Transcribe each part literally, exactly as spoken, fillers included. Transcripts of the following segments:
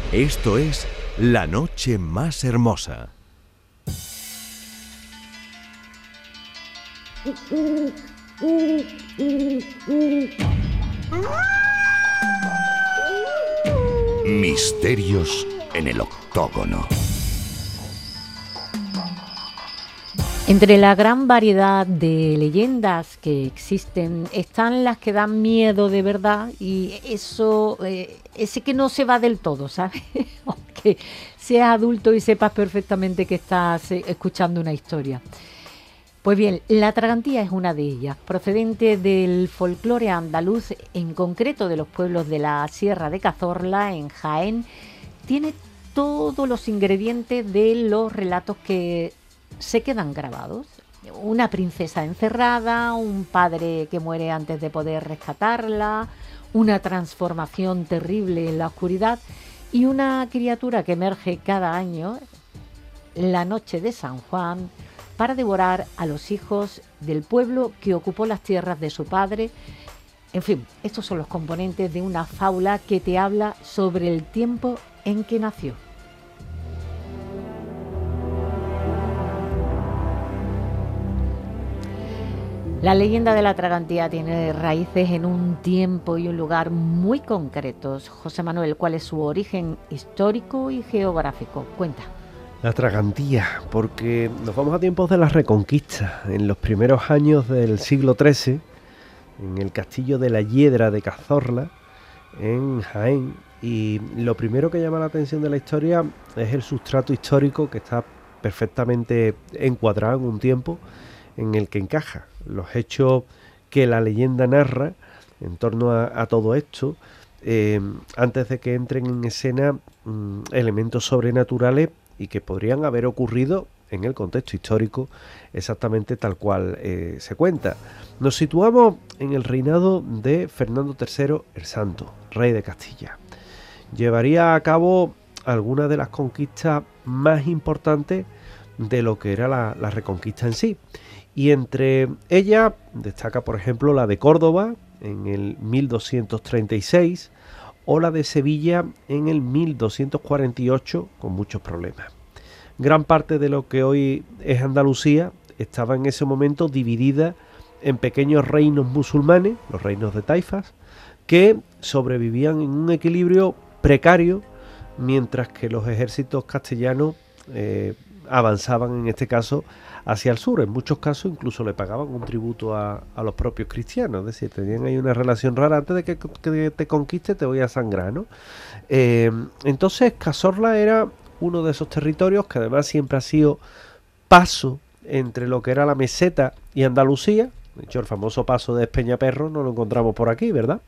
Esto es La Noche Más Hermosa. Misterios en el octógono. Entre la gran variedad de leyendas que existen están las que dan miedo de verdad y eso, eh, ese que no se va del todo, ¿sabes? Aunque seas adulto y sepas perfectamente que estás eh, escuchando una historia. Pues bien, la tragantía es una de ellas, procedente del folclore andaluz, en concreto de los pueblos de la Sierra de Cazorla, en Jaén. Tiene todos los ingredientes de los relatos que se quedan grabados. Una princesa encerrada, un padre que muere antes de poder rescatarla, una transformación terrible en la oscuridad y una criatura que emerge cada año, la noche de San Juan, para devorar a los hijos del pueblo que ocupó las tierras de su padre. En fin, estos son los componentes de una fábula que te habla sobre el tiempo en que nació. La leyenda de la tragantía tiene raíces en un tiempo y un lugar muy concretos. José Manuel, ¿cuál es su origen histórico y geográfico? Cuenta. La tragantía, porque nos vamos a tiempos de la Reconquista, en los primeros años del siglo trece, en el castillo de la Hiedra de Cazorla, en Jaén. Y lo primero que llama la atención de la historia es el sustrato histórico, que está perfectamente encuadrado en un tiempo en el que encaja los hechos que la leyenda narra en torno a, a todo esto, eh, antes de que entren en escena mm, elementos sobrenaturales y que podrían haber ocurrido en el contexto histórico exactamente tal cual eh, se cuenta. Nos situamos en el reinado de Fernando tercero el Santo, rey de Castilla. Llevaría a cabo algunas de las conquistas más importantes de lo que era la, la Reconquista en sí. Y entre ellas destaca, por ejemplo, la de Córdoba en el mil doscientos treinta y seis o la de Sevilla en el mil doscientos cuarenta y ocho, con muchos problemas. Gran parte de lo que hoy es Andalucía estaba en ese momento dividida en pequeños reinos musulmanes, los reinos de taifas, que sobrevivían en un equilibrio precario, mientras que los ejércitos castellanos eh, avanzaban, en este caso, hacia el sur. En muchos casos incluso le pagaban un tributo a, a los propios cristianos, es decir, tenían ahí una relación rara: antes de que, que te conquiste te voy a sangrar, ¿no? Eh, entonces Cazorla era uno de esos territorios que además siempre ha sido paso entre lo que era la meseta y Andalucía. De hecho, el famoso paso de Espeñaperro no lo encontramos por aquí, ¿verdad?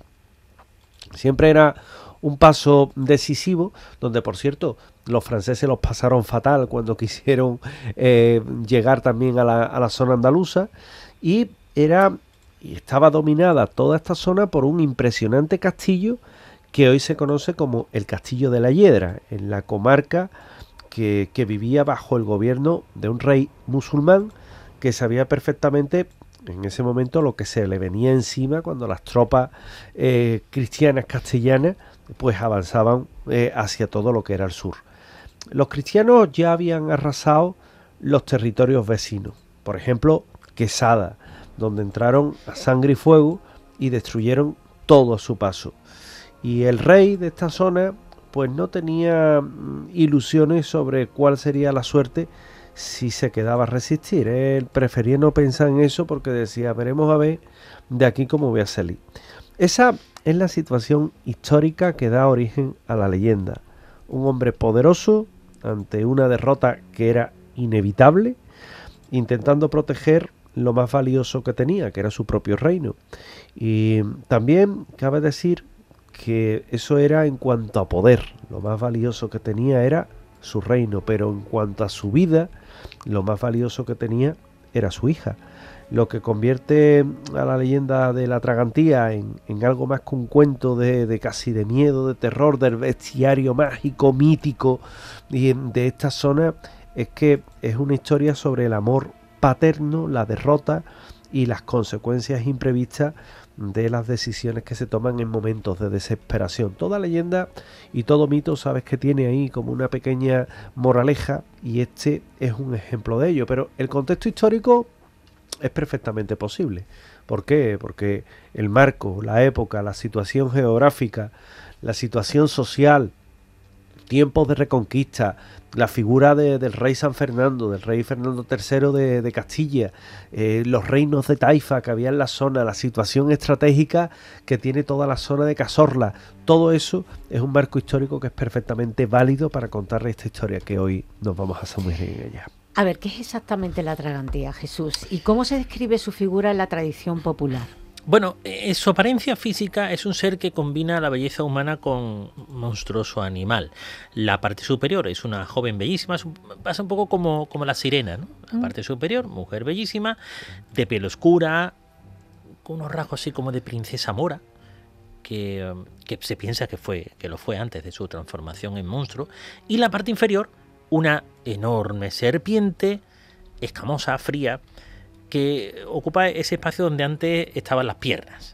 Siempre era un paso decisivo, donde, por cierto, los franceses los pasaron fatal cuando quisieron eh, llegar también a la, a la zona andaluza, y era y estaba dominada toda esta zona por un impresionante castillo que hoy se conoce como el Castillo de la Hiedra, en la comarca que, que vivía bajo el gobierno de un rey musulmán que sabía perfectamente en ese momento lo que se le venía encima cuando las tropas eh, cristianas castellanas pues avanzaban eh, hacia todo lo que era el sur. Los cristianos ya habían arrasado los territorios vecinos, por ejemplo Quesada, donde entraron a sangre y fuego y destruyeron todo a su paso. Y el rey de esta zona pues no tenía mm, ilusiones sobre cuál sería la suerte si se quedaba a resistir. Él prefería no pensar en eso porque decía: veremos a ver de aquí cómo voy a salir. Esa es la situación histórica que da origen a la leyenda. Un hombre poderoso ante una derrota que era inevitable, intentando proteger lo más valioso que tenía, que era su propio reino. Y también cabe decir que eso era en cuanto a poder. Lo más valioso que tenía era su reino, pero en cuanto a su vida, lo más valioso que tenía era su hija. Lo que convierte a la leyenda de la tragantía en, en algo más que un cuento de, de casi de miedo, de terror, del bestiario mágico, mítico y de esta zona, es que es una historia sobre el amor paterno, la derrota y las consecuencias imprevistas de las decisiones que se toman en momentos de desesperación. Toda leyenda y todo mito, sabes que tiene ahí como una pequeña moraleja, y este es un ejemplo de ello, pero el contexto histórico es perfectamente posible. ¿Por qué? Porque el marco, la época, la situación geográfica, la situación social, tiempos de reconquista, la figura de, del rey San Fernando, del rey Fernando tercero de, de Castilla, eh, los reinos de taifa que había en la zona, la situación estratégica que tiene toda la zona de Cazorla, todo eso es un marco histórico que es perfectamente válido para contarle esta historia que hoy nos vamos a sumergir en ella. A ver, ¿qué es exactamente la tragantía, Jesús? ¿Y cómo se describe su figura en la tradición popular? Bueno, en su apariencia física es un ser que combina la belleza humana con monstruoso animal. La parte superior es una joven bellísima, pasa un poco como, como la sirena, ¿no? La mm. parte superior, mujer bellísima, de piel oscura, con unos rasgos así como de princesa mora, que, que se piensa que, fue, que lo fue antes de su transformación en monstruo. Y la parte inferior, una enorme serpiente, escamosa, fría, que ocupa ese espacio donde antes estaban las piernas.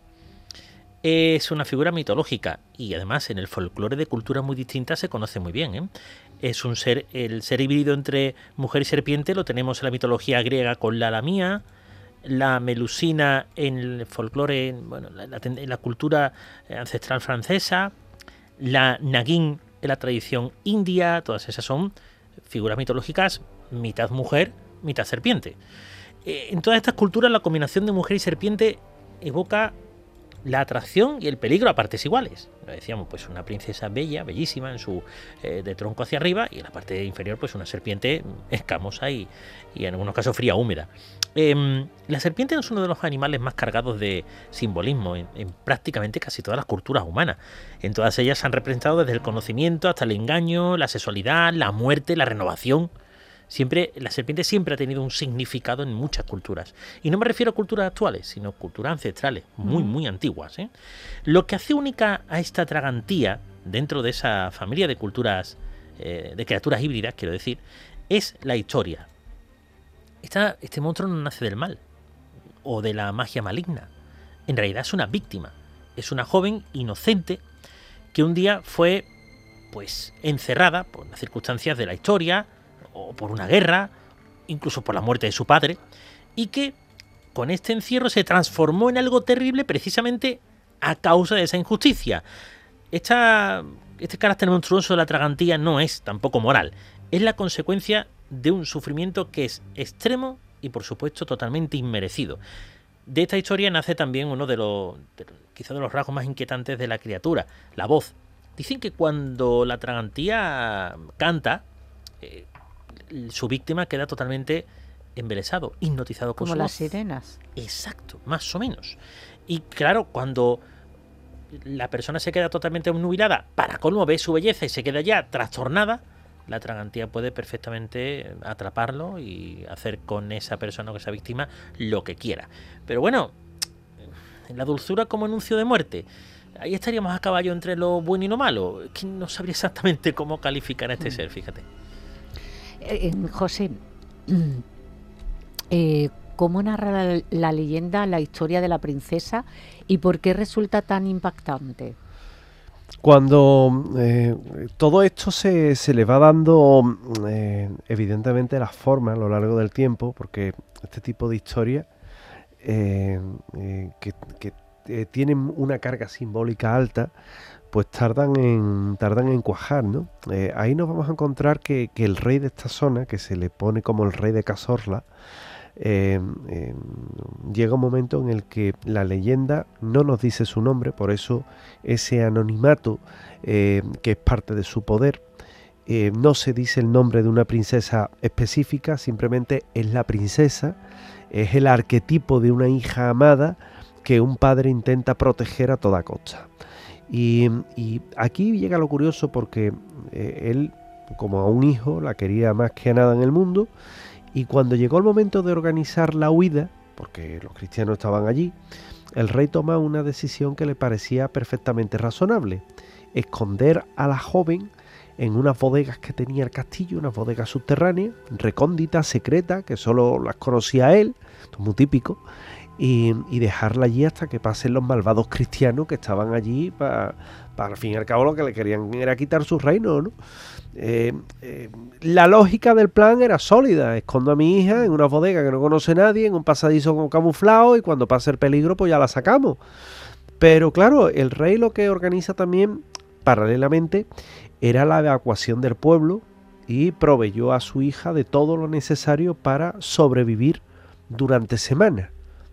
Es una figura mitológica y además en el folclore de culturas muy distintas se conoce muy bien, ¿eh? Es un ser, el ser híbrido entre mujer y serpiente lo tenemos en la mitología griega con la lamía, la melusina en el folclore, bueno, la, la, en la cultura ancestral francesa, la naguín en la tradición india. Todas esas son figuras mitológicas mitad mujer, mitad serpiente. En todas estas culturas la combinación de mujer y serpiente evoca la atracción y el peligro a partes iguales. Lo decíamos, pues una princesa bella, bellísima, en su eh, de tronco hacia arriba, y en la parte inferior pues una serpiente escamosa y, y en algunos casos fría, húmeda. Eh, la serpiente es uno de los animales más cargados de simbolismo en, en prácticamente casi todas las culturas humanas. En todas ellas se han representado desde el conocimiento hasta el engaño, la sexualidad, la muerte, la renovación. Siempre, la serpiente siempre ha tenido un significado en muchas culturas. Y no me refiero a culturas actuales, sino culturas ancestrales, muy, muy antiguas, ¿eh? Lo que hace única a esta tragantía, dentro de esa familia de culturas, eh, de criaturas híbridas, quiero decir, es la historia. Esta, este monstruo no nace del mal, o de la magia maligna. En realidad es una víctima. Es una joven inocente que un día fue, pues, encerrada por las circunstancias de la historia, o por una guerra, incluso por la muerte de su padre, y que con este encierro se transformó en algo terrible precisamente a causa de esa injusticia. Esta, este carácter monstruoso de la tragantía no es tampoco moral, es la consecuencia de un sufrimiento que es extremo y por supuesto totalmente inmerecido. De esta historia nace también uno de los, de, quizá de los rasgos más inquietantes de la criatura, la voz. Dicen que cuando la tragantía canta, eh, su víctima queda totalmente embelesado, hipnotizado con como su las voz. sirenas. Exacto, más o menos. Y claro, cuando la persona se queda totalmente obnubilada, para colmo ve su belleza y se queda ya trastornada, la tragantía puede perfectamente atraparlo y hacer con esa persona o con esa víctima lo que quiera. Pero bueno, la dulzura como anuncio de muerte, ahí estaríamos a caballo entre lo bueno y lo malo. Es que no sabría exactamente cómo calificar a este ser, fíjate. Eh, José, eh, ¿cómo narra la, la leyenda la historia de la princesa y por qué resulta tan impactante? Cuando eh, todo esto se, se le va dando eh, evidentemente las formas a lo largo del tiempo, porque este tipo de historias eh, eh, que, que eh, tienen una carga simbólica alta, pues tardan en tardan en cuajar, ¿no? Eh, ahí nos vamos a encontrar que, que el rey de esta zona, que se le pone como el rey de Cazorla, eh, eh, llega un momento en el que la leyenda no nos dice su nombre, por eso ese anonimato eh, que es parte de su poder, eh, no se dice el nombre de una princesa específica, simplemente es la princesa, es el arquetipo de una hija amada que un padre intenta proteger a toda costa. Y, y aquí llega lo curioso porque eh, él, como a un hijo, la quería más que a nada en el mundo, y cuando llegó el momento de organizar la huida, porque los cristianos estaban allí, el rey toma una decisión que le parecía perfectamente razonable: esconder a la joven en unas bodegas que tenía el castillo, unas bodegas subterráneas, recónditas, secretas, que solo las conocía él, esto es muy típico, y, y dejarla allí hasta que pasen los malvados cristianos que estaban allí para, para al fin y al cabo lo que le querían era quitar su reino, ¿no? Eh, eh, la lógica del plan era sólida: escondo a mi hija en una bodega que no conoce nadie, en un pasadizo con camuflado, y cuando pase el peligro pues ya la sacamos. Pero claro, el rey lo que organiza también paralelamente era la evacuación del pueblo y proveyó a su hija de todo lo necesario para sobrevivir durante semanas.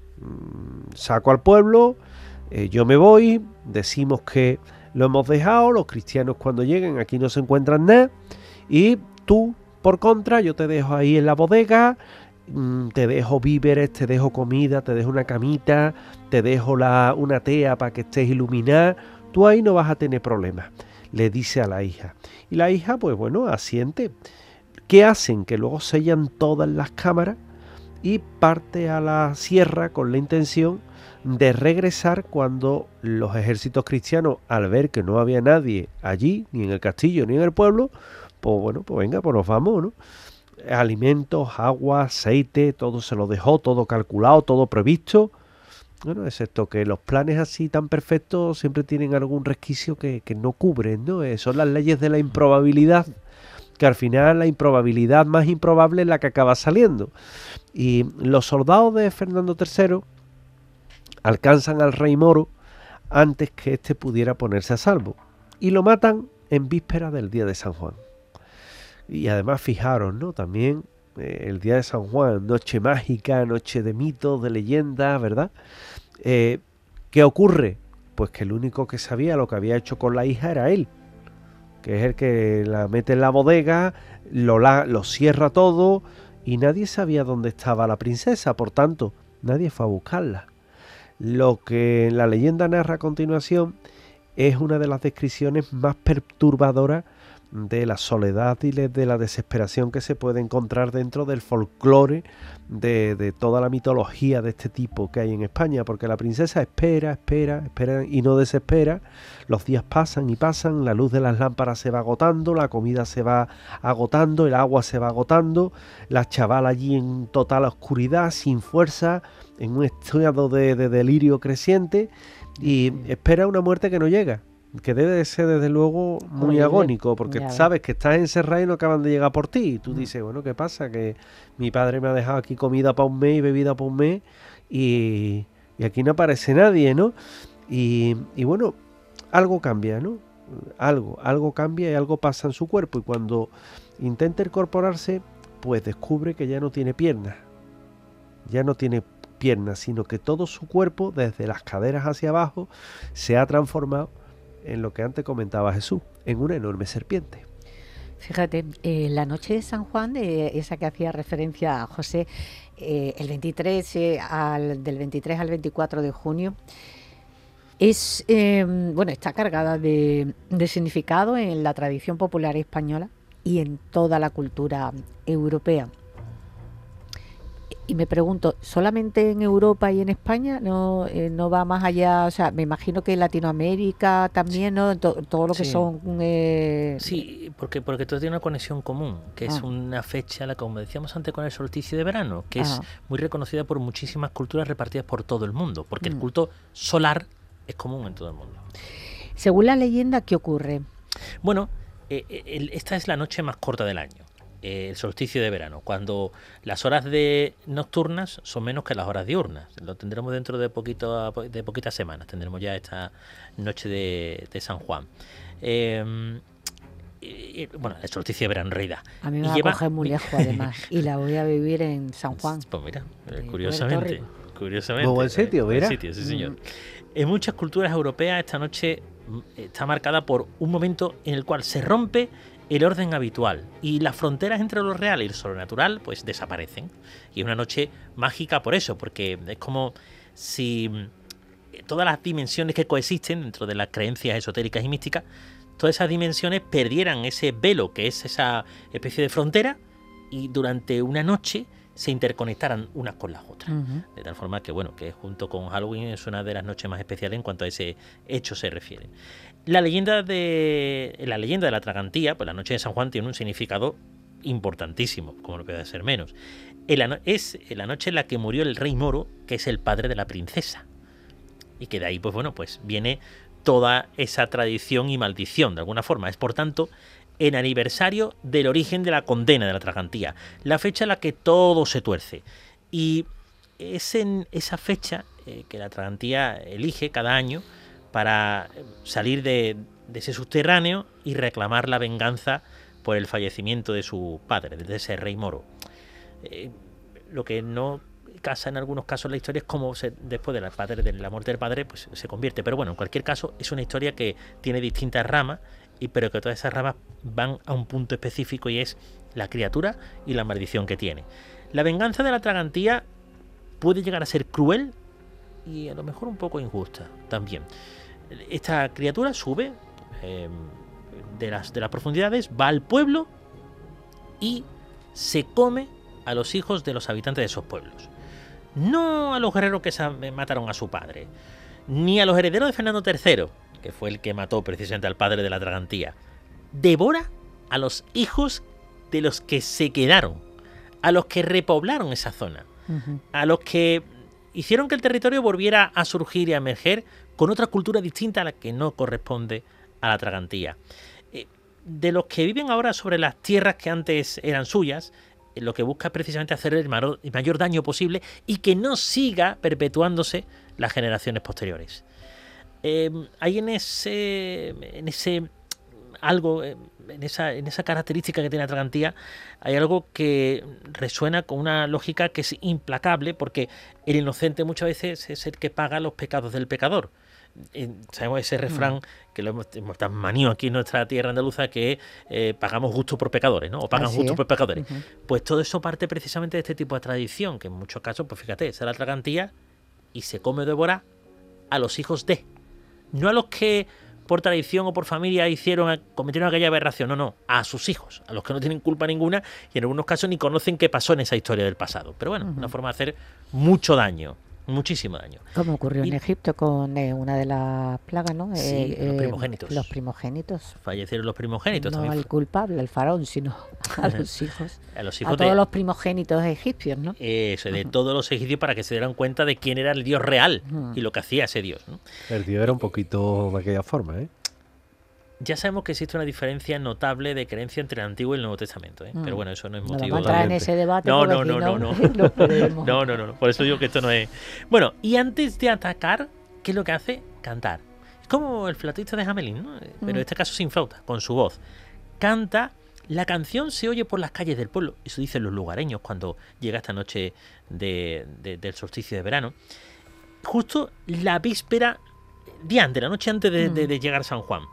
Saco al pueblo, eh, yo me voy, decimos que lo hemos dejado, los cristianos cuando lleguen aquí no se encuentran nada, y tú, por contra, yo te dejo ahí en la bodega, mmm, te dejo víveres, te dejo comida, te dejo una camita, te dejo la, una tea para que estés iluminada, tú ahí no vas a tener problemas, le dice a la hija. Y la hija, pues bueno, asiente. ¿Qué hacen? Que luego sellan todas las cámaras y parte a la sierra con la intención de regresar cuando los ejércitos cristianos, al ver que no había nadie allí, ni en el castillo ni en el pueblo, pues bueno, pues venga, pues nos vamos, ¿no? Alimentos, agua, aceite, todo se lo dejó, todo calculado, todo previsto. Bueno, excepto que los planes así tan perfectos siempre tienen algún resquicio que, que no cubren, ¿no? Eh, son las leyes de la improbabilidad, que al final la improbabilidad más improbable es la que acaba saliendo. Y los soldados de Fernando tercero alcanzan al rey moro antes que éste pudiera ponerse a salvo, y lo matan en víspera del día de San Juan. Y además, fijaros, ¿no? También eh, el día de San Juan, noche mágica, noche de mitos, de leyendas, ¿verdad? Eh, ¿Qué ocurre? Pues que el único que sabía lo que había hecho con la hija era él, que es el que la mete en la bodega, lo, la, lo cierra todo, y nadie sabía dónde estaba la princesa, por tanto, nadie fue a buscarla. Lo que la leyenda narra a continuación es una de las descripciones más perturbadoras de la soledad y de la desesperación que se puede encontrar dentro del folclore de, de toda la mitología de este tipo que hay en España, porque la princesa espera, espera, espera y no desespera. Los días pasan y pasan, la luz de las lámparas se va agotando, la comida se va agotando, el agua se va agotando, la chavala allí en total oscuridad, sin fuerza, en un estado de, de delirio creciente, y espera una muerte que no llega, que debe de ser desde luego muy Oye, agónico, porque ya sabes que estás encerrado y no acaban de llegar por ti, y tú dices, bueno, ¿qué pasa? Que mi padre me ha dejado aquí comida para un mes y bebida para un mes, y, y aquí no aparece nadie, ¿no? Y, y bueno, algo cambia, ¿no? Algo, algo cambia y algo pasa en su cuerpo, y cuando intenta incorporarse, pues descubre que ya no tiene piernas, ya no tiene piernas, sino que todo su cuerpo, desde las caderas hacia abajo, se ha transformado en lo que antes comentaba Jesús, en una enorme serpiente. Fíjate, eh, la noche de San Juan, de esa que hacía referencia a José, eh, el veintitrés, eh, al, del veintitrés al veinticuatro de junio, es eh, bueno, está cargada de, de significado en la tradición popular española y en toda la cultura europea. Y me pregunto, ¿solamente en Europa y en España? ¿No, eh, no va más allá? O sea, me imagino que en Latinoamérica también, ¿no? To- todo lo que Sí. son... Eh... Sí, porque, porque todo tiene una conexión común, que es Ah. una fecha, la como decíamos antes con el solsticio de verano, que Ah. es muy reconocida por muchísimas culturas repartidas por todo el mundo, porque Mm. el culto solar es común en todo el mundo. Según la leyenda, ¿qué ocurre? Bueno, eh, el- esta es la noche más corta del año, eh, el solsticio de verano, cuando las horas de nocturnas son menos que las horas diurnas. Lo tendremos dentro de poquito de poquitas semanas, tendremos ya esta noche de, de San Juan. Eh, y- y, bueno, el solsticio de verano en realidad. A mí me Y va lleva- a coger muy lejos, además, y la voy a vivir en San Juan. Pues mira, eh, Eh, curiosamente, Puerto curiosamente. Muy buen eh, sitio, buen mira. sitio, sí, señor. En muchas culturas europeas esta noche mm, está marcada por un momento en el cual se rompe el orden habitual y las fronteras entre lo real y lo sobrenatural pues desaparecen. Y es una noche mágica por eso, porque es como si mm, todas las dimensiones que coexisten dentro de las creencias esotéricas y místicas, todas esas dimensiones perdieran ese velo que es esa especie de frontera, y durante una noche se interconectaran unas con las otras. Ujú. De tal forma que, bueno, que junto con Halloween es una de las noches más especiales en cuanto a ese hecho se refiere. La leyenda de la leyenda de la Tragantía, pues la noche de San Juan tiene un significado importantísimo, como no puede ser menos. En la no- es en la noche en la que murió el rey moro, que es el padre de la princesa. Y que de ahí, pues bueno, pues viene toda esa tradición y maldición, de alguna forma. Es, por tanto, el aniversario del origen de la condena de la Tragantía, la fecha en la que todo se tuerce. Y es en esa fecha eh, que la Tragantía elige cada año para salir de, de ese subterráneo y reclamar la venganza por el fallecimiento de su padre, de ese rey moro. Eh, lo que no casa en algunos casos la historia es cómo se, después de la, padre, de la muerte del padre pues se convierte. Pero bueno, en cualquier caso es una historia que tiene distintas ramas, y pero que todas esas ramas van a un punto específico, y es la criatura y la maldición que tiene. La venganza de la Tragantía puede llegar a ser cruel y a lo mejor un poco injusta también. Esta criatura sube eh, de, las, de las profundidades, va al pueblo y se come a los hijos de los habitantes de esos pueblos. No a los guerreros que mataron a su padre, ni a los herederos de Fernando tercero, que fue el que mató precisamente al padre de la Tragantía. Devora a los hijos de los que se quedaron, a los que repoblaron esa zona, uh-huh. a los que hicieron que el territorio volviera a surgir y a emerger con otra cultura distinta a la que no corresponde a la Tragantía. Eh, de los que viven ahora sobre las tierras que antes eran suyas, eh, lo que busca es precisamente hacer el mayor, el mayor daño posible y que no siga perpetuándose las generaciones posteriores. Eh, hay en ese, en ese algo, en esa, en esa característica que tiene la Tragantía, hay algo que resuena con una lógica que es implacable, porque el inocente muchas veces es el que paga los pecados del pecador. Eh, sabemos ese refrán que lo hemos, hemos tan manío aquí en nuestra tierra andaluza, que eh, pagamos justo por pecadores, ¿no? O pagan Así justo es. por pecadores. Uh-huh. Pues todo eso parte precisamente de este tipo de tradición, que en muchos casos, pues fíjate, es la Tragantía y se come o devora a los hijos de, no a los que por tradición o por familia hicieron, cometieron aquella aberración, no, no, a sus hijos, a los que no tienen culpa ninguna y en algunos casos ni conocen qué pasó en esa historia del pasado. Pero bueno, uh-huh. una forma de hacer mucho daño, muchísimo daño. Como ocurrió y, en Egipto con eh, una de las plagas, ¿no? Sí, eh, los primogénitos. Los primogénitos. Fallecieron los primogénitos. No también al culpable, al faraón, sino a los hijos. A los hijos a todos de, los primogénitos egipcios, ¿no? Eso, de uh-huh. todos los egipcios, para que se dieran cuenta de quién era el dios real uh-huh. y lo que hacía ese dios, ¿no? El dios era un poquito de aquella forma, ¿eh? Ya sabemos que existe una diferencia notable de creencia entre el Antiguo y el Nuevo Testamento, ¿eh? Mm. Pero bueno, eso no es motivo. No vamos a entrar en ese debate. No, no, no, no, no. No. no, no, no. Por eso digo que esto no es. Bueno, y antes de atacar, ¿qué es lo que hace? Cantar. Es como el flautista de Hamelin, ¿no? Pero mm. en este caso sin flauta, con su voz. Canta. La canción se oye por las calles del pueblo. Eso dicen los lugareños cuando llega esta noche de, de, del solsticio de verano. Justo la víspera, día antes, la noche antes de, mm. de, de llegar a San Juan.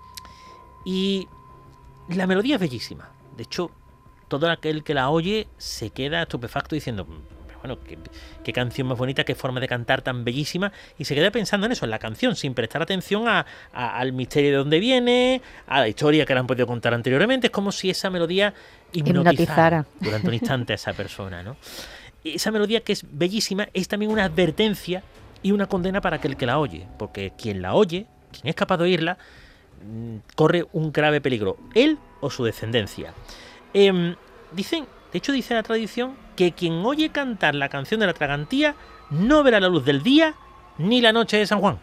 Y la melodía es bellísima. De hecho, todo aquel que la oye se queda estupefacto diciendo, bueno, qué, qué canción más bonita, qué forma de cantar tan bellísima, y se queda pensando en eso, en la canción, sin prestar atención a, a, al misterio de dónde viene, a la historia que le han podido contar anteriormente. Es como si esa melodía hipnotizara, hipnotizara. durante un instante a esa persona, ¿no? Y esa melodía, que es bellísima, es también una advertencia y una condena para aquel que la oye, porque quien la oye, quien es capaz de oírla, corre un grave peligro, él o su descendencia. Eh, dicen, de hecho dice la tradición, que quien oye cantar la canción de la Tragantía no verá la luz del día ni la noche de San Juan.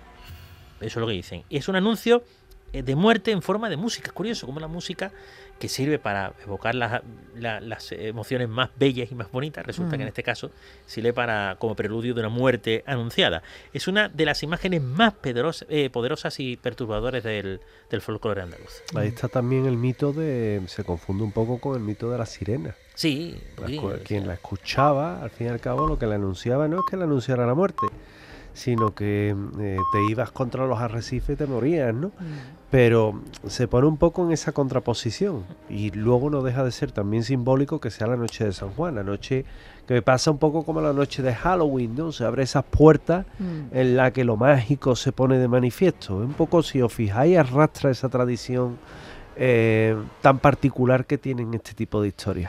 Eso es lo que dicen. Es un anuncio de muerte en forma de música. Es curioso como la música, que sirve para evocar la, la, las emociones más bellas y más bonitas, resulta mm. que en este caso sirve para, como preludio de una muerte anunciada. Es una de las imágenes más poderosas, eh, poderosas y perturbadoras del, del folclore andaluz. Ahí está también el mito de... Se confunde un poco con el mito de la sirena. Sí. La, sí quien sí. la escuchaba, al fin y al cabo, lo que le anunciaba no es que le anunciara la muerte, sino que eh, te ibas contra los arrecifes y te morías, ¿no? Mm. Pero se pone un poco en esa contraposición, y luego no deja de ser también simbólico que sea la noche de San Juan, la noche que me pasa un poco como la noche de Halloween, ¿no? Se abre esas puertas mm. en la que lo mágico se pone de manifiesto. Un poco, si os fijáis, arrastra esa tradición eh, tan particular que tienen este tipo de historias.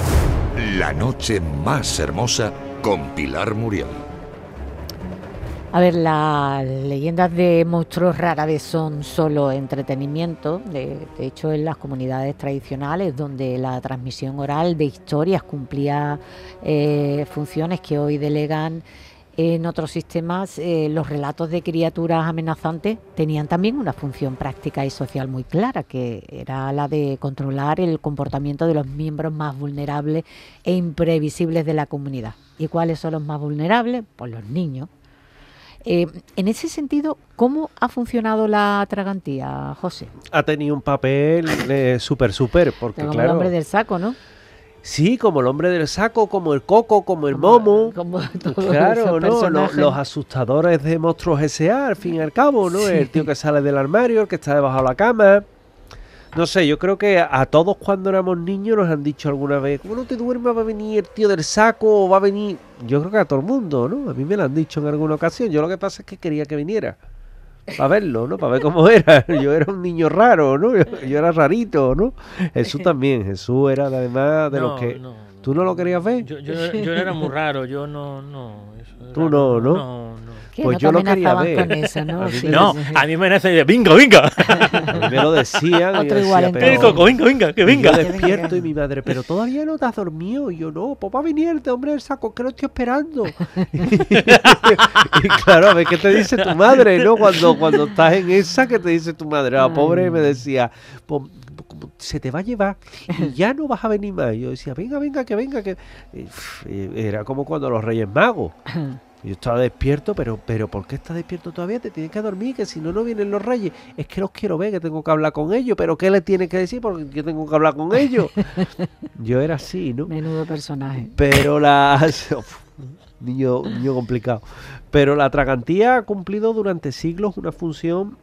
La noche más hermosa con Pilar Muriel. A ver, las leyendas de monstruos rara vez son solo entretenimiento. De, de hecho, en las comunidades tradicionales, donde la transmisión oral de historias cumplía eh, funciones que hoy delegan en otros sistemas, eh, los relatos de criaturas amenazantes tenían también una función práctica y social muy clara, que era la de controlar el comportamiento de los miembros más vulnerables e imprevisibles de la comunidad. ¿Y cuáles son los más vulnerables? Pues los niños. Eh, en ese sentido, ¿cómo ha funcionado la tragantía, José? Ha tenido un papel eh, súper, súper, porque Como claro... el hombre del saco, ¿no? Sí, como el hombre del saco, como el coco, como el momo. Como todos Claro, esos ¿no? Los, personajes. los asustadores de Monstruos S A, al fin y al cabo, ¿no? Sí. El tío que sale del armario, el que está debajo de la cama. No sé, yo creo que a todos cuando éramos niños nos han dicho alguna vez, ¿cómo no te duermes? ¿Va a venir el tío del saco? ¿O va a venir...? Yo creo que a todo el mundo, ¿no? A mí me lo han dicho en alguna ocasión. Yo lo que pasa es que quería que viniera. Para verlo, ¿no? Para ver cómo era. Yo era un niño raro, ¿no? Yo, yo era rarito, ¿no? Jesús también. Jesús era además de No, los que... no, ¿Tú no lo querías ver? Yo, yo, yo era muy raro, yo no, no. Eso es Tú raro, no, ¿no? No, no. Que Pues no yo te lo quería amenazaban ver. con eso, ¿no? A mí Sí, me- No, sí, sí. a mí me nace de venga, venga. A mí me lo decían. y yo Otro igual decía, en pero- El coco, venga, venga, que Y venga. yo despierto y mi madre, pero todavía no te has dormido. Y yo, no, pues va a venir este hombre del saco, que lo estoy esperando. Y claro, a ver qué te dice tu madre, ¿no? Cuando, cuando estás en esa, ¿qué te dice tu madre? La pobre me decía, pues como se te va a llevar y ya no vas a venir más. Y yo decía, venga, venga, que venga, que... Y, uf, y era como cuando los Reyes Magos. Yo estaba despierto, pero, pero ¿por qué estás despierto todavía? Te tienes que dormir, que si no, no vienen los reyes. Es que los quiero ver, que tengo que hablar con ellos. ¿Pero qué les tienes que decir? Porque yo tengo que hablar con ellos. Yo era así, ¿no? Menudo personaje. Pero la... Uf, niño, niño complicado. Pero la tragantía ha cumplido durante siglos una función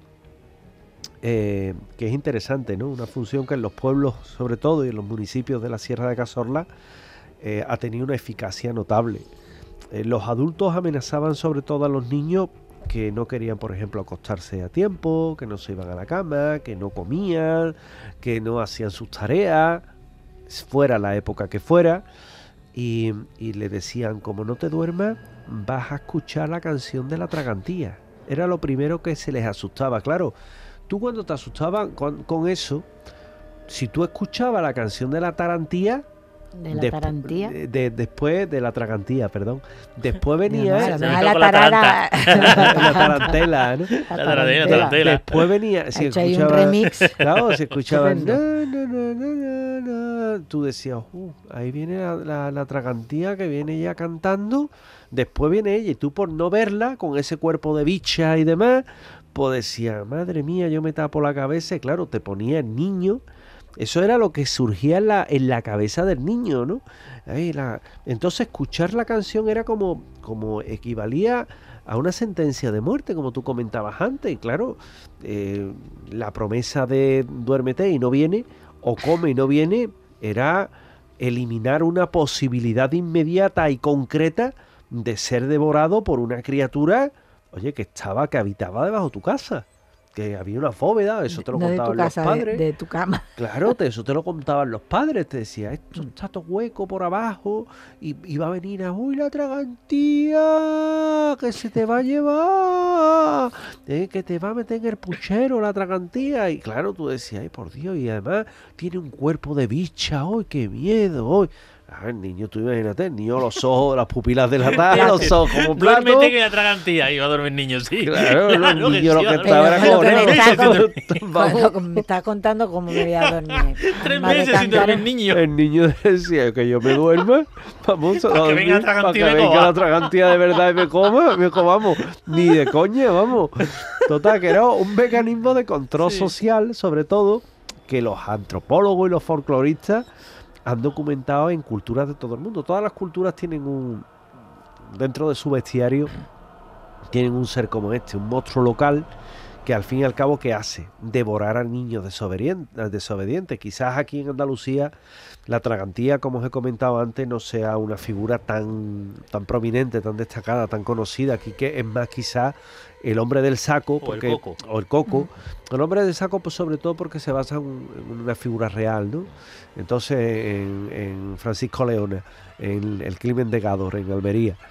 eh, que es interesante, ¿no? Una función que en los pueblos, sobre todo, y en los municipios de la Sierra de Cazorla, eh, ha tenido una eficacia notable. Eh, los adultos amenazaban sobre todo a los niños que no querían, por ejemplo, acostarse a tiempo, que no se iban a la cama, que no comían, que no hacían sus tareas, fuera la época que fuera, y, y le decían, como no te duermas, vas a escuchar la canción de la tragantía. Era lo primero que se les asustaba. Claro, tú cuando te asustaban con, con eso, si tú escuchabas la canción de la tarantía, De la Despu- tarantía. de- de- después de la tragantía, perdón. Después Mi venía amor, eh, a se mí me la tocó la tarara- la tarantela, ¿no? la La tarantela, tarantela. tarantela. Después venía, Ha si hecho ahí un escuchaba, remix. claro, si escuchaba, Estupendo. na, na, na, na, na, na, tú decías, uh, ahí viene la, la, la tragantía que viene ya cantando. Después viene ella y tú por no verla con ese cuerpo de bicha y demás, pues decías, madre mía, yo me tapo la cabeza y claro, te ponía el niño. Eso era lo que surgía en la, en la cabeza del niño, ¿no? Ahí la, entonces escuchar la canción era como, como equivalía a una sentencia de muerte, como tú comentabas antes. Y claro, eh, la promesa de duérmete y no viene, o come y no viene, era eliminar una posibilidad inmediata y concreta de ser devorado por una criatura, oye, que estaba, que habitaba debajo de tu casa. Que había una bóveda, eso te lo No de tu contaban los casa, de, padres. de tu cama. Claro, te, eso te lo contaban los padres, te decía, esto está todo hueco por abajo y, y va a venir a, uy, la tragantía, que se te va a llevar, eh, que te va a meter en el puchero la tragantía. Y claro, tú decías, ay, por Dios, y además tiene un cuerpo de bicha, hoy qué miedo, hoy. A ver, niño, tú imagínate, el niño, los ojos, las pupilas dilatadas, los ojos como platos. Duérmete que la tragantía. Iba a dormir niño, sí. Claro, el Claro niño lo sí, que iba a estaba era Pero lo que me está cojonado. con- Vamos. Lo que me está contando cómo me voy a dormir. Tres Madre meses sin cántaro. dormir niño. El niño decía que yo me duerma, vamos a Pa' que dormir, venga la para que tragantía y me venga coma. la tragantía de verdad y me coma, me comamos, ni de coña, vamos. Total, que era un mecanismo de control Sí. social, sobre todo, que los antropólogos y los folcloristas han documentado en culturas de todo el mundo. Todas las culturas tienen un, dentro de su bestiario, tienen un ser como este, un monstruo local, que al fin y al cabo, ¿qué hace? Devorar a niños desobedientes. desobedientes. Quizás aquí en Andalucía la tragantía, como os he comentado antes, no sea una figura tan, tan prominente, tan destacada, tan conocida. Aquí que es más quizás el hombre del saco, O el porque, coco. o el coco. El hombre del saco, pues sobre todo porque se basa en, en una figura real, ¿no? Entonces, en, en Francisco Leona, en el crimen de Gádor, en Almería.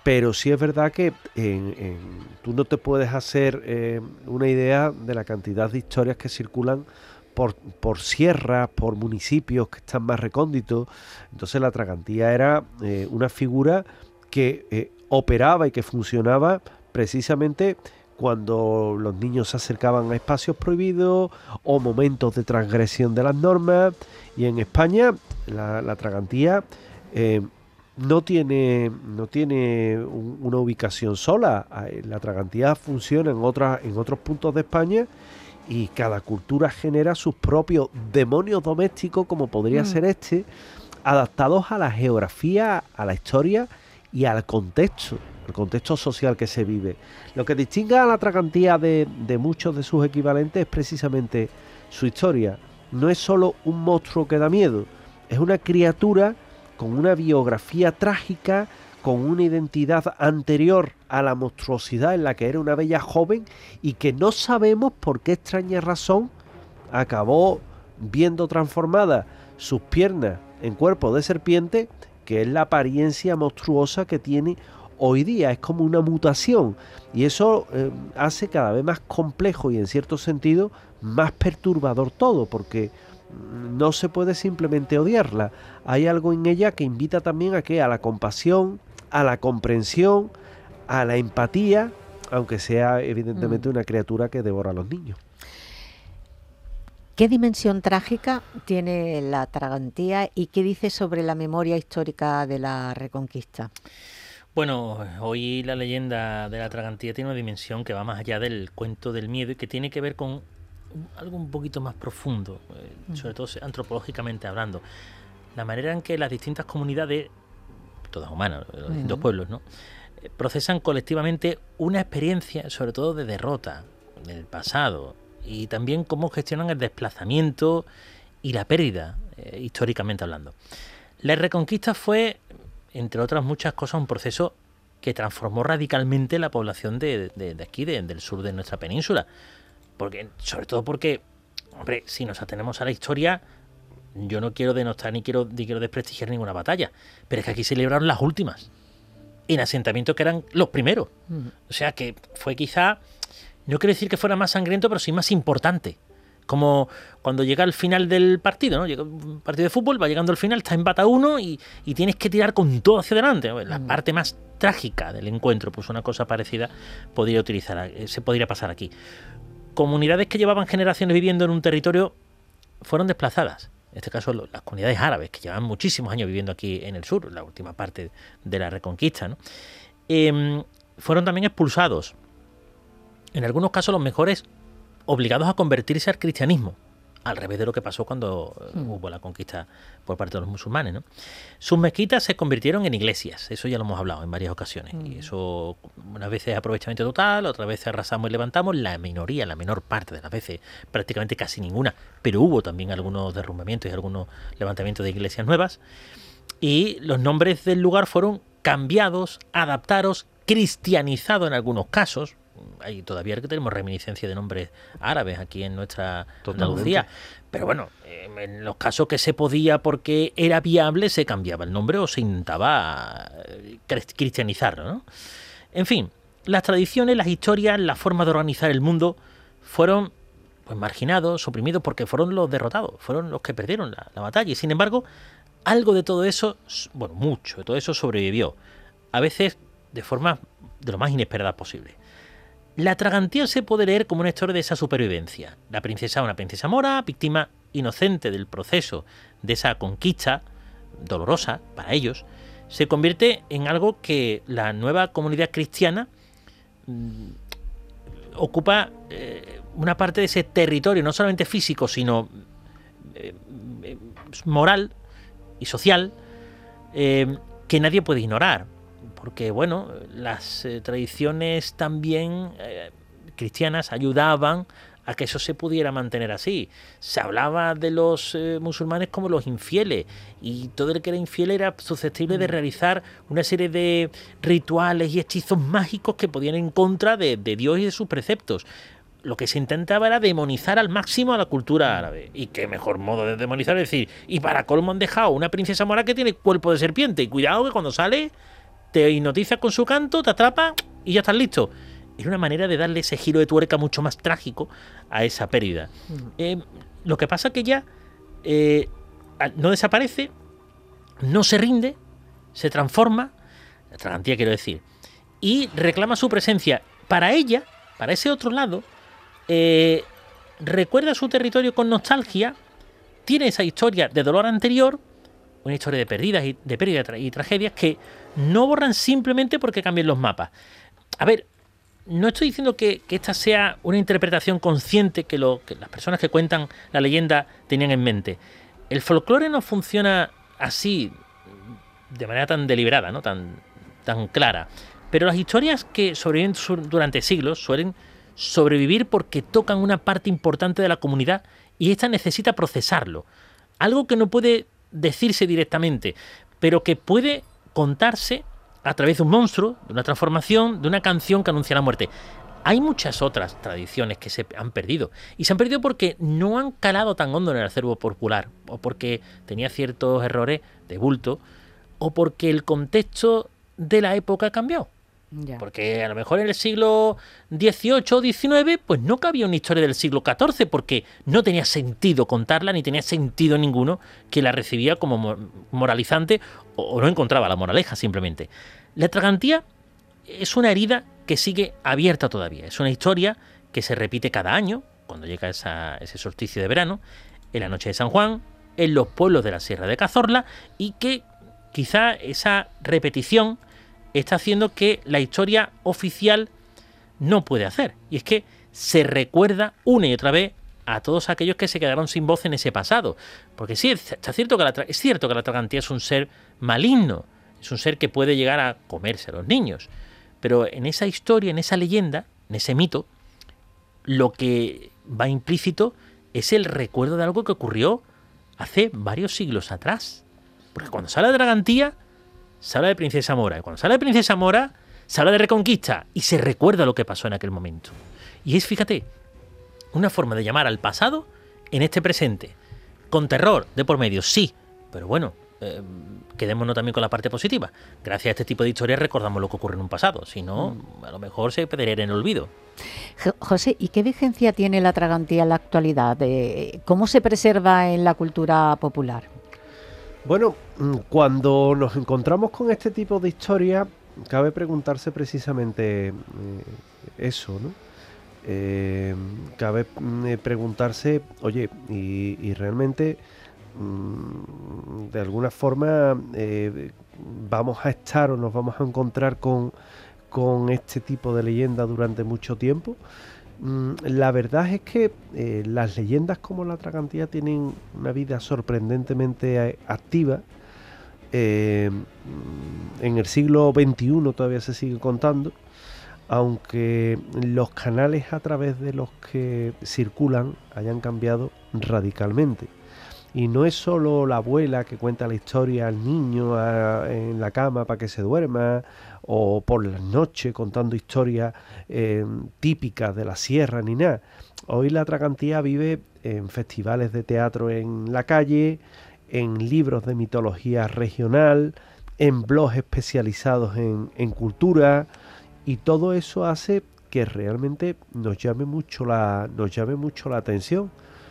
pero sí es verdad que en, en, tú no te puedes hacer eh, una idea de la cantidad de historias que circulan por, por sierras, por municipios que están más recónditos. Entonces la tragantía era eh, una figura que eh, operaba y que funcionaba precisamente cuando los niños se acercaban a espacios prohibidos o momentos de transgresión de las normas. Y en España la, la tragantía eh, no tiene, no tiene un, una ubicación sola. La tragantía funciona en, otras, en otros puntos de España, y cada cultura genera sus propios demonios domésticos, como podría mm. ser este, adaptados a la geografía, a la historia y al contexto, el contexto social que se vive. Lo que distingue a la tragantía de, de muchos de sus equivalentes es precisamente su historia. No es solo un monstruo que da miedo, es una criatura con una biografía trágica, con una identidad anterior a la monstruosidad en la que era una bella joven, y que no sabemos por qué extraña razón acabó viendo transformadas sus piernas en cuerpo de serpiente, que es la apariencia monstruosa que tiene hoy día. Es como una mutación, y eso eh, hace cada vez más complejo y en cierto sentido más perturbador todo, porque no se puede simplemente odiarla. Hay algo en ella que invita también a que a la compasión, a la comprensión, a la empatía, aunque sea evidentemente mm. una criatura que devora a los niños. ¿Qué dimensión trágica tiene la tragantía y qué dice sobre la memoria histórica de la Reconquista? Bueno, hoy la leyenda de la tragantía tiene una dimensión que va más allá del cuento del miedo y que tiene que ver con algo un poquito más profundo, eh, sobre todo antropológicamente hablando. La manera en que las distintas comunidades, todas humanas, los distintos uh-huh. pueblos, ¿no?, eh, procesan colectivamente una experiencia, sobre todo de derrota del pasado, y también cómo gestionan el desplazamiento y la pérdida, eh, históricamente hablando. La Reconquista fue, entre otras muchas cosas, un proceso que transformó radicalmente la población de, de, de aquí, de, del sur de nuestra península. Porque, sobre todo porque, hombre, si nos atenemos a la historia, yo no quiero denostar ni quiero, ni quiero desprestigiar ninguna batalla, pero es que aquí se libraron las últimas, en asentamientos que eran los primeros. Uh-huh. O sea que fue quizá, no quiero decir que fuera más sangriento, pero sí más importante. Como cuando llega al final del partido, ¿no? Llega un partido de fútbol, va llegando al final, está empata uno y, y tienes que tirar con todo hacia adelante. La uh-huh. parte más trágica del encuentro, pues una cosa parecida podría utilizar, se podría pasar aquí. Comunidades que llevaban generaciones viviendo en un territorio fueron desplazadas. En este caso, las comunidades árabes, que llevan muchísimos años viviendo aquí en el sur, la última parte de la Reconquista, ¿no? Eh, fueron también expulsados. En algunos casos, los mejores obligados a convertirse al cristianismo, al revés de lo que pasó cuando mm. hubo la conquista por parte de los musulmanes, ¿no? Sus mezquitas se convirtieron en iglesias, eso ya lo hemos hablado en varias ocasiones, mm. y eso unas veces es aprovechamiento total, otras veces arrasamos y levantamos, la minoría, la menor parte de las veces, prácticamente casi ninguna, pero hubo también algunos derrumbamientos y algunos levantamientos de iglesias nuevas, y los nombres del lugar fueron cambiados, adaptados, cristianizados en algunos casos. Hay todavía que tenemos reminiscencia de nombres árabes aquí en nuestra Andalucía, pero bueno, en los casos que se podía porque era viable se cambiaba el nombre o se intentaba cristianizarlo, ¿no? En fin, las tradiciones, las historias, la forma de organizar el mundo fueron pues marginados, suprimidos, porque fueron los derrotados, fueron los que perdieron la, la batalla, y sin embargo algo de todo eso, bueno, mucho de todo eso sobrevivió, a veces de forma de lo más inesperada posible. La tragantía se puede leer como una historia de esa supervivencia. La princesa, una princesa mora, víctima inocente del proceso de esa conquista, dolorosa para ellos, se convierte en algo que la nueva comunidad cristiana mmm, ocupa eh, una parte de ese territorio, no solamente físico, sino eh, eh, moral y social, eh, que nadie puede ignorar. Porque, bueno, las eh, tradiciones también eh, cristianas ayudaban a que eso se pudiera mantener así. Se hablaba de los eh, musulmanes como los infieles, y todo el que era infiel era susceptible de realizar una serie de rituales y hechizos mágicos que podían ir en contra de, de Dios y de sus preceptos. Lo que se intentaba era demonizar al máximo a la cultura árabe. Y qué mejor modo de demonizar, es decir, y para colmo han dejado una princesa mora que tiene cuerpo de serpiente, y cuidado que cuando sale te hipnotiza con su canto, te atrapa y ya estás listo. Era una manera de darle ese giro de tuerca mucho más trágico a esa pérdida. Mm. Eh, lo que pasa es que ella eh, no desaparece, no se rinde, se transforma, la tragantía quiero decir, y reclama su presencia. Para ella, para ese otro lado, eh, recuerda su territorio con nostalgia, tiene esa historia de dolor anterior, una historia de pérdidas y de pérdidas y tragedias que no borran simplemente porque cambien los mapas. A ver, no estoy diciendo que, que esta sea una interpretación consciente que, lo, que las personas que cuentan la leyenda tenían en mente. El folclore no funciona así, de manera tan deliberada, ¿no? tan, tan clara. Pero las historias que sobreviven durante siglos suelen sobrevivir porque tocan una parte importante de la comunidad y ésta necesita procesarlo. Algo que no puede decirse directamente, pero que puede contarse a través de un monstruo, de una transformación, de una canción que anuncia la muerte. Hay muchas otras tradiciones que se han perdido. Y se han perdido porque no han calado tan hondo en el acervo popular, o porque tenía ciertos errores de bulto, o porque el contexto de la época ha cambiado. Ya. Porque a lo mejor en el siglo dieciocho o diecinueve pues no cabía una historia del siglo catorce porque no tenía sentido contarla, ni tenía sentido ninguno que la recibía como moralizante o, o no encontraba la moraleja simplemente. La tragantía es una herida que sigue abierta todavía. Es una historia que se repite cada año, cuando llega esa, ese solsticio de verano, en la noche de San Juan, en los pueblos de la Sierra de Cazorla, y que quizá esa repetición está haciendo que la historia oficial no puede hacer. Y es que se recuerda una y otra vez a todos aquellos que se quedaron sin voz en ese pasado. Porque sí, está cierto que la, es cierto que la tragantía es un ser maligno, es un ser que puede llegar a comerse a los niños. Pero en esa historia, en esa leyenda, en ese mito, lo que va implícito es el recuerdo de algo que ocurrió hace varios siglos atrás. Porque cuando se habla de tragantía, se habla de Princesa Mora. Y cuando se habla de Princesa Mora, se habla de Reconquista. Y se recuerda lo que pasó en aquel momento. Y es, fíjate, una forma de llamar al pasado en este presente. Con terror de por medio, sí. Pero bueno, eh, quedémonos también con la parte positiva. Gracias a este tipo de historias recordamos lo que ocurre en un pasado. Si no, mm. a lo mejor se perdería en el olvido. José, ¿y qué vigencia tiene la tragantía en la actualidad? ¿Cómo se preserva en la cultura popular? Bueno, cuando nos encontramos con este tipo de historias, cabe preguntarse precisamente eh, eso, ¿no? Eh, cabe eh, preguntarse, oye, y, y realmente, mmm, de alguna forma, eh, vamos a estar o nos vamos a encontrar con, con este tipo de leyenda durante mucho tiempo. La verdad es que eh, las leyendas como la tragantía tienen una vida sorprendentemente activa. Eh, en el siglo veintiuno todavía se sigue contando, aunque los canales a través de los que circulan hayan cambiado radicalmente. Y no es solo la abuela que cuenta la historia al niño a, en la cama para que se duerma, o por las noches contando historias eh, típicas de la sierra ni nada. Hoy la tragantía vive en festivales de teatro en la calle, en libros de mitología regional, en blogs especializados en, en cultura, y todo eso hace que realmente nos llame mucho la, nos llame mucho la atención.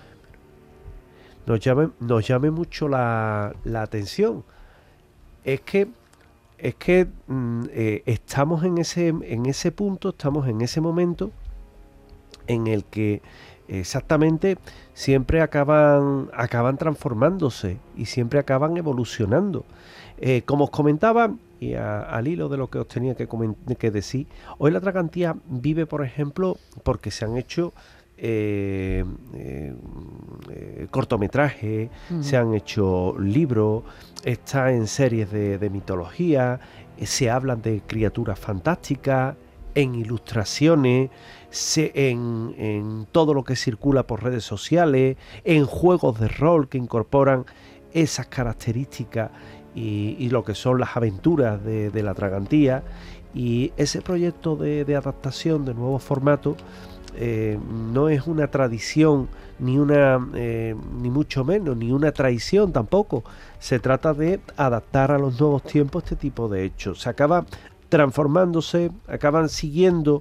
Nos llame, nos llame mucho la, la atención. Es que es que mm, eh, estamos en ese, en ese punto, estamos en ese momento en el que exactamente siempre acaban, acaban transformándose y siempre acaban evolucionando. Eh, como os comentaba, y a, al hilo de lo que os tenía que, que decir, hoy la tragantía vive, por ejemplo, porque se han hecho Eh, eh, eh, cortometrajes, uh-huh. se han hecho libros, está en series de, de mitología, eh, se hablan de criaturas fantásticas, en ilustraciones, se, en, en todo lo que circula por redes sociales, en juegos de rol que incorporan esas características y, y lo que son las aventuras de, de la tragantía. Y ese proyecto de, de adaptación de nuevos formatos eh, no es una tradición, ni una eh, ni mucho menos, ni una traición tampoco. Se trata de adaptar a los nuevos tiempos este tipo de hechos. Se acaba transformándose, acaban siguiendo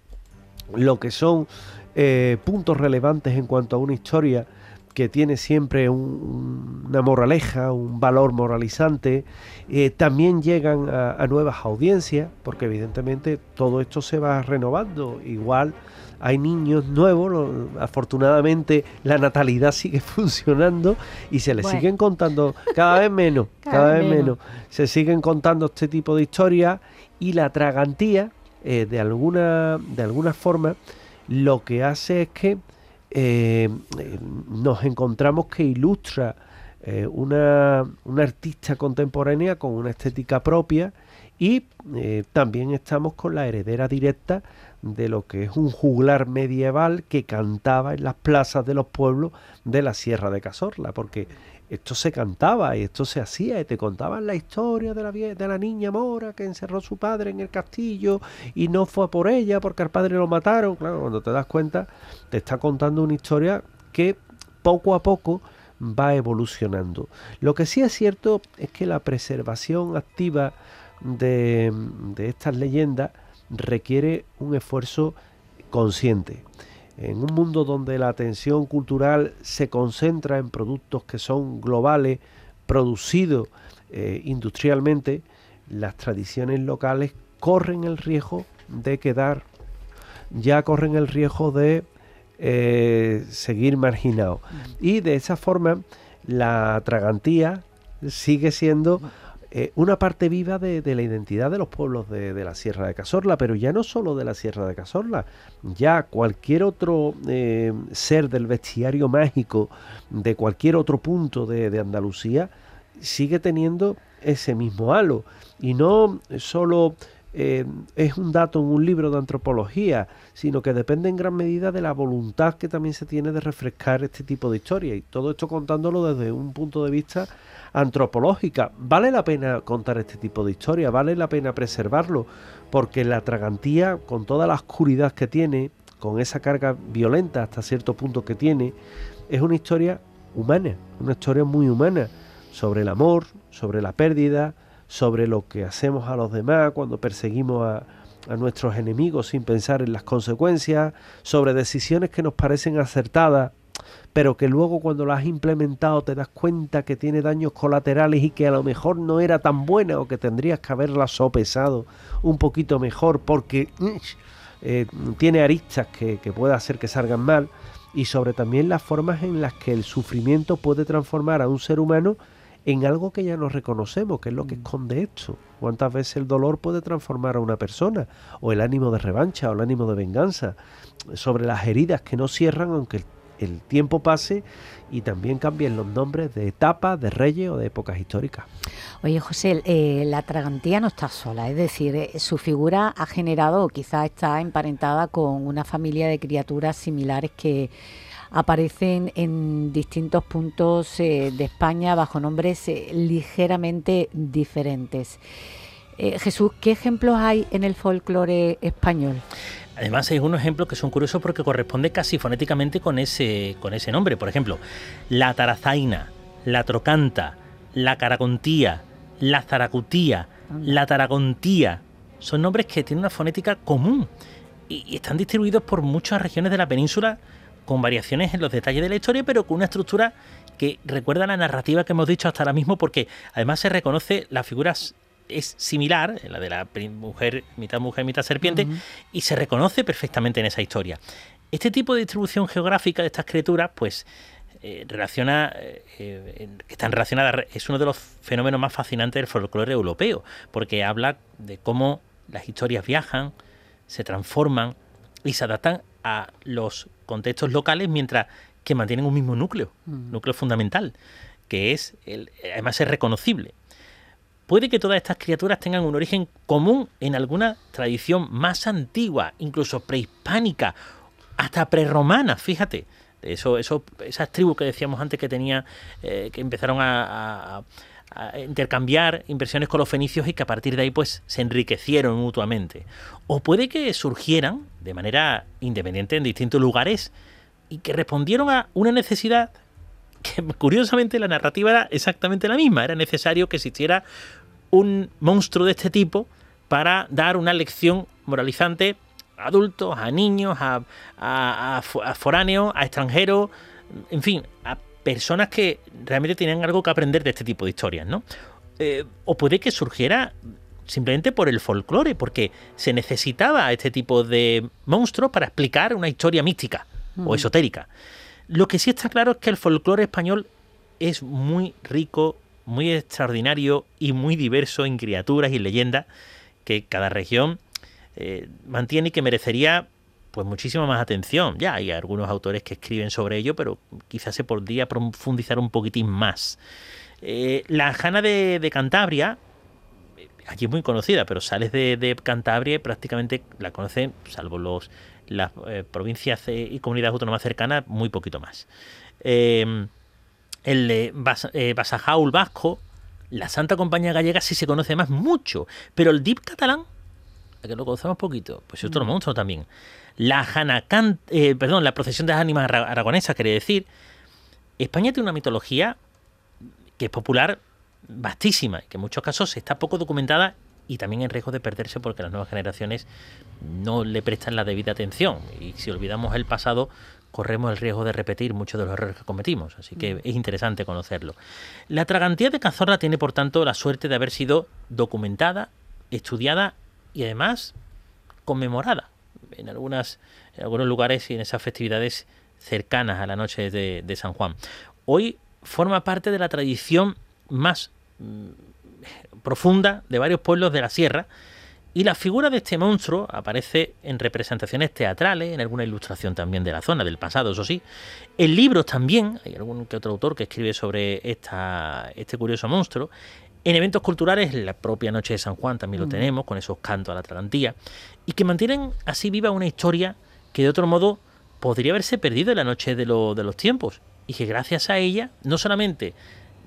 lo que son eh, puntos relevantes en cuanto a una historia que tiene siempre un, una moraleja, un valor moralizante. Eh, también llegan a, a nuevas audiencias, porque evidentemente todo esto se va renovando. Igual hay niños nuevos, lo, afortunadamente la natalidad sigue funcionando y se les Bueno. siguen contando cada vez menos, cada, Cada vez vez menos. menos. Se siguen contando este tipo de historias, y la tragantía, eh, de alguna, de alguna forma, lo que hace es que eh, eh, nos encontramos que ilustra eh, una, una artista contemporánea con una estética propia, y eh, también estamos con la heredera directa de lo que es un juglar medieval que cantaba en las plazas de los pueblos de la Sierra de Cazorla, porque esto se cantaba y esto se hacía, y te contaban la historia de la, vie- de la niña mora que encerró a su padre en el castillo y no fue a por ella porque al padre lo mataron. Claro, cuando te das cuenta, te está contando una historia que poco a poco va evolucionando. Lo que sí es cierto es que la preservación activa de, de estas leyendas requiere un esfuerzo consciente. En un mundo donde la atención cultural se concentra en productos que son globales, producidos eh, industrialmente, las tradiciones locales corren el riesgo de quedar, ya corren el riesgo de eh, seguir marginados. Y de esa forma la tragantía sigue siendo eh, una parte viva de, de la identidad de los pueblos de, de la Sierra de Cazorla, pero ya no solo de la Sierra de Cazorla, ya cualquier otro eh, ser del bestiario mágico de cualquier otro punto de, de Andalucía sigue teniendo ese mismo halo. Y no solo eh, es un dato en un libro de antropología, sino que depende en gran medida de la voluntad que también se tiene de refrescar este tipo de historia, y todo esto contándolo desde un punto de vista antropológica. Vale la pena contar este tipo de historia, vale la pena preservarlo, porque la tragantía, con toda la oscuridad que tiene, con esa carga violenta hasta cierto punto que tiene, es una historia humana, una historia muy humana, sobre el amor, sobre la pérdida, sobre lo que hacemos a los demás cuando perseguimos a, a nuestros enemigos sin pensar en las consecuencias, sobre decisiones que nos parecen acertadas, pero que luego cuando las has implementado te das cuenta que tiene daños colaterales y que a lo mejor no era tan buena, o que tendrías que haberla sopesado un poquito mejor porque eh, tiene aristas que, que puede hacer que salgan mal. Y sobre también las formas en las que el sufrimiento puede transformar a un ser humano en algo que ya no reconocemos, que es lo que esconde esto. Cuántas veces el dolor puede transformar a una persona, o el ánimo de revancha, o el ánimo de venganza, sobre las heridas que no cierran aunque el, el tiempo pase, y también cambien los nombres de etapas, de reyes o de épocas históricas. Oye, José, eh, la tragantía no está sola, es decir, eh, su figura ha generado, o quizás está emparentada con una familia de criaturas similares que aparecen en distintos puntos eh, de España bajo nombres eh, ligeramente diferentes. Eh, Jesús, ¿qué ejemplos hay en el folclore español? Además hay unos ejemplos que son curiosos porque corresponde casi fonéticamente con ese, con ese nombre. Por ejemplo, la tarazaina, la trocanta, la caracontía, la zaracutía, la taracontía. Son nombres que tienen una fonética común y, y están distribuidos por muchas regiones de la península, con variaciones en los detalles de la historia, pero con una estructura que recuerda la narrativa que hemos dicho hasta ahora mismo, porque además se reconoce las figuras es similar, la de la mujer, mitad mujer, mitad serpiente, uh-huh. y se reconoce perfectamente en esa historia. Este tipo de distribución geográfica de estas criaturas, pues, eh, relaciona, eh, que están relacionadas, es uno de los fenómenos más fascinantes del folclore europeo, porque habla de cómo las historias viajan, se transforman y se adaptan a los contextos locales, mientras que mantienen un mismo núcleo, uh-huh. núcleo fundamental, que es, el, además es reconocible. Puede que todas estas criaturas tengan un origen común en alguna tradición más antigua, incluso prehispánica, hasta prerromana, fíjate. Eso, eso, esas tribus que decíamos antes que tenía, eh, que empezaron a, a, a intercambiar impresiones con los fenicios y que a partir de ahí pues se enriquecieron mutuamente. O puede que surgieran de manera independiente en distintos lugares y que respondieron a una necesidad que curiosamente la narrativa era exactamente la misma. Era necesario que existiera un monstruo de este tipo para dar una lección moralizante a adultos, a niños, a, a, a foráneos, a extranjeros, en fin, a personas que realmente tenían algo que aprender de este tipo de historias, ¿no? Eh, o puede que surgiera simplemente por el folclore, porque se necesitaba este tipo de monstruos para explicar una historia mística mm. o esotérica. Lo que sí está claro es que el folclore español es muy rico, muy extraordinario y muy diverso en criaturas y leyendas que cada región eh, mantiene y que merecería pues muchísima más atención. Ya hay algunos autores que escriben sobre ello, pero quizás se podría profundizar un poquitín más. Eh, la Jana de, de Cantabria, aquí es muy conocida, pero sales de, de Cantabria y prácticamente la conocen, salvo los las eh, provincias eh, y comunidades autónomas cercanas, muy poquito más. Eh, el eh, Bas, eh, Basajaul vasco, la Santa Compañía Gallega sí se conoce más mucho, pero el Dip catalán, que lo conocemos poquito, pues es otro mm. monstruo también. La Janacan, eh, perdón, la procesión de las ánimas aragonesas, quiere decir, España tiene una mitología que es popular, vastísima, que en muchos casos está poco documentada y también en riesgo de perderse porque las nuevas generaciones no le prestan la debida atención. Y si olvidamos el pasado, corremos el riesgo de repetir muchos de los errores que cometimos. Así que es interesante conocerlo. La Tragantía de Cazorla tiene, por tanto, la suerte de haber sido documentada, estudiada y además conmemorada en, algunas, en algunos lugares y en esas festividades cercanas a la noche de, de San Juan. Hoy forma parte de la tradición más mmm, profunda de varios pueblos de la sierra, y la figura de este monstruo aparece en representaciones teatrales, en alguna ilustración también de la zona, del pasado, eso sí. En libros también, hay algún que otro autor que escribe sobre esta, este curioso monstruo. En eventos culturales, la propia Noche de San Juan también lo tenemos, con esos cantos a la Tragantía, y que mantienen así viva una historia que de otro modo podría haberse perdido en la noche de, lo, de los tiempos, y que gracias a ella no solamente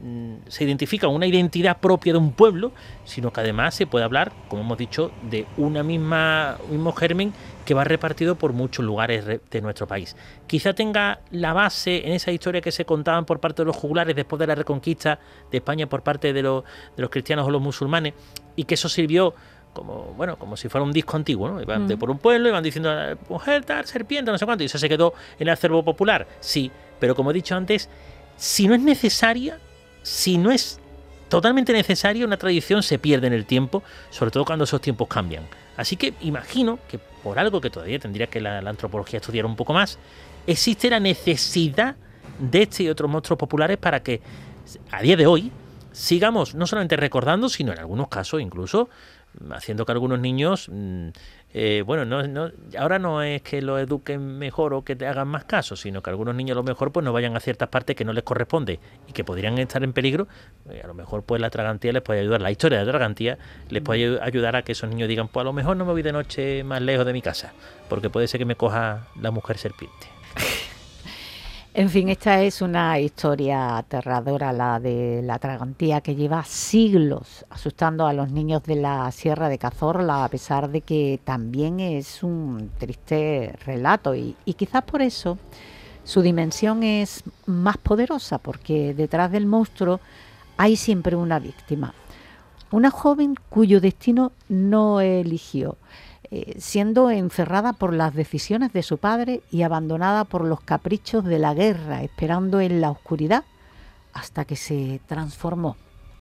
se identifica una identidad propia de un pueblo, sino que además se puede hablar, como hemos dicho, de una misma un mismo germen que va repartido por muchos lugares de nuestro país. Quizá tenga la base en esa historia que se contaban por parte de los juglares después de la reconquista de España por parte de los, de los cristianos o los musulmanes, y que eso sirvió como bueno como si fuera un disco antiguo, ¿no? Iban mm. de por un pueblo, iban diciendo mujer, tal, serpiente, no sé cuánto, y eso se quedó en el acervo popular. Sí, pero como he dicho antes, si no es necesaria, si no es totalmente necesario, una tradición se pierde en el tiempo, sobre todo cuando esos tiempos cambian. Así que imagino que por algo que todavía tendría que la, la antropología estudiar un poco más, existe la necesidad de este y otros monstruos populares para que a día de hoy sigamos no solamente recordando, sino en algunos casos incluso haciendo que algunos niños, eh, bueno, no, no, ahora no es que lo eduquen mejor o que te hagan más caso, sino que algunos niños a lo mejor pues no vayan a ciertas partes que no les corresponde y que podrían estar en peligro. Eh, a lo mejor pues la Tragantía les puede ayudar, la historia de la Tragantía les puede ayudar a que esos niños digan, pues a lo mejor no me voy de noche más lejos de mi casa, porque puede ser que me coja la mujer serpiente. En fin, esta es una historia aterradora, la de la Tragantía, que lleva siglos asustando a los niños de la Sierra de Cazorla, a pesar de que también es un triste relato. Y, y quizás por eso su dimensión es más poderosa, porque detrás del monstruo hay siempre una víctima. Una joven cuyo destino no eligió, Eh, siendo encerrada por las decisiones de su padre y abandonada por los caprichos de la guerra, esperando en la oscuridad hasta que se transformó.